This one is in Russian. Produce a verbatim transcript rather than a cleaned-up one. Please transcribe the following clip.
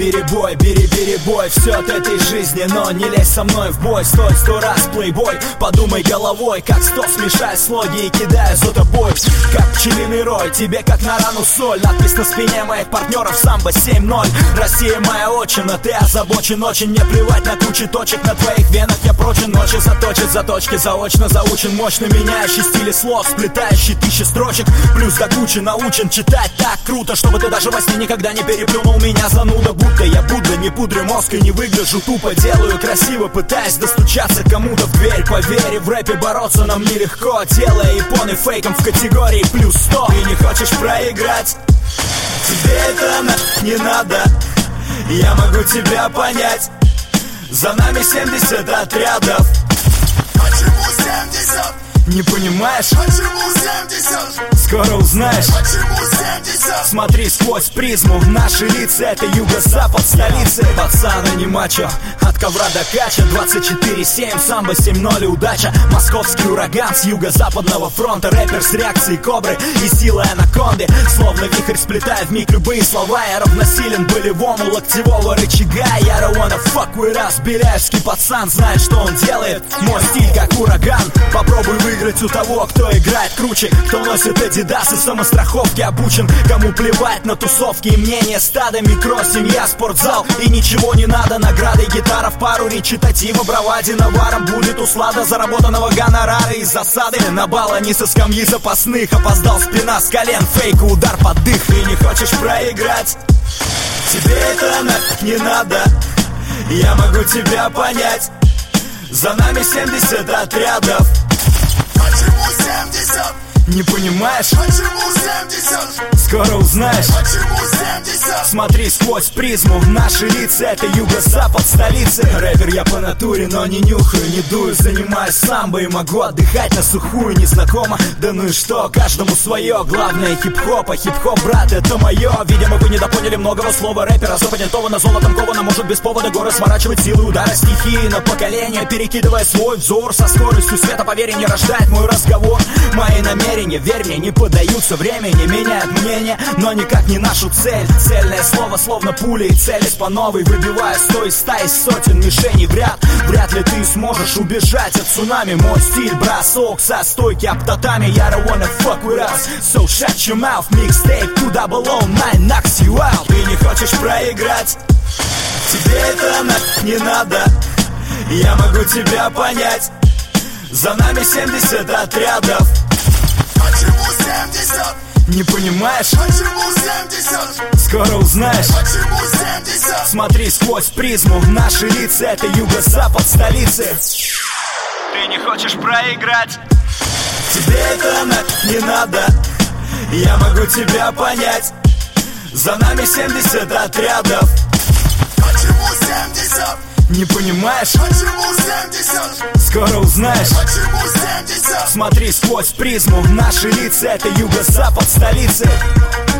перебой, бери перебой. Все от этой жизни, но не лезь со мной в бой. Стой сто раз, плейбой, подумай головой. Как сто смешай слоги и кидая за тобой. Как пчелиный рой, тебе как на рану соль. Надпись на спине моих партнеров самбо семь ноль. Россия моя отчина, ты озабочен очень. Мне плевать на кучи точек на твоих венах. Я прочен, ночи заточит, заточки заочно заучен. Мощно меняющий стили слов, сплетающий тысячи строчек. Плюс до кучи научен читать так круто, чтобы ты даже во сне никогда не переплюнул меня, зануда. Будто я Будда, не пудрю мозг и не выгляжу тупо. Делаю красиво, пытаясь достучаться кому-то в дверь. Поверь, в рэпе бороться нам нелегко, делая японы фейком в категории плюс сто. Ты не хочешь проиграть? Тебе это на не надо, я могу тебя понять. За нами семьдесят отрядов. Почему семьдесят? Не понимаешь? Почему семьдесят? Скоро узнаешь. Почему семьдесят? Смотри сквозь призму, наши лица — это юго-запад столицы. Пацаны не мачо, от ковра до кача. Двадцать четыре семь, самбо семь ноль и удача. Московский ураган с юго-западного фронта. Рэпер с реакцией кобры и силой анаконды. Словно вихрь сплетая в миг любые слова. Я равносилен болевому локтевого рычага. Я don't wanna fuck with us. Беляевский пацан знает, что он делает. Мой стиль как ураган. Попробуй выиграть у того, кто играет круче. Кто носит адидасы, самостраховки обучен. Кому плевать на тусовки и мнения стада. Микро, семья, спортзал и ничего не надо. Награды, гитара в пару, речитатива, бравади наваром. Будет услада заработанного гонорара и засады. На бал они со скамьи запасных. Опоздал спина с колен, фейк, удар под дых. Ты не хочешь проиграть? Тебе это нафиг не надо, я могу тебя понять. За нами семьдесят отрядов. Почему семьдесят? Не понимаешь? Почему семьдесят? Скоро узнаешь. Почему семьдесят? Смотри сквозь призму, наши лица — это юго-запад столицы. Рэпер я по натуре, но не нюхаю, не дую. Занимаюсь самбо и могу отдыхать на сухую. Незнакомо, да ну и что, каждому свое. Главное хип-хоп, а хип-хоп, брат, это мое. Видимо, вы недопоняли многого слова рэпера. Запатентовано, золотом ковано, может без повода горы сворачивать силы удара стихии на поколение, перекидывая свой взор. Со скоростью света, поверь, не рождает мой разговор. Мои намерения, верь мне, не поддаются времени. Меняют мнение, но никак не нашу цель. Цельное слово, словно пуля, и целясь по новой. Выбивая сто из ста из сотен мишеней в ряд. Вряд ли ты сможешь убежать от цунами. Мой стиль, бросок со стойки об татами. Я don't wanna fuck with us, so shut your mouth. Mixtape two double oh nine knocks you out. Ты не хочешь проиграть? Тебе это нафиг не надо, я могу тебя понять. За нами семьдесят отрядов. Почему семьдесят? Не понимаешь? Почему семьдесят? Скоро узнаешь. Почему семьдесят? Смотри сквозь призму, наши лица — это юго-запад столицы. Ты не хочешь проиграть? Тебе это нафиг не надо, я могу тебя понять. За нами семьдесят отрядов. Почему семьдесят? Не понимаешь? Почему семьдесят? Скоро узнаешь. Почему семьдесят? Смотри сквозь призму, наши лица — это юго-запад столицы.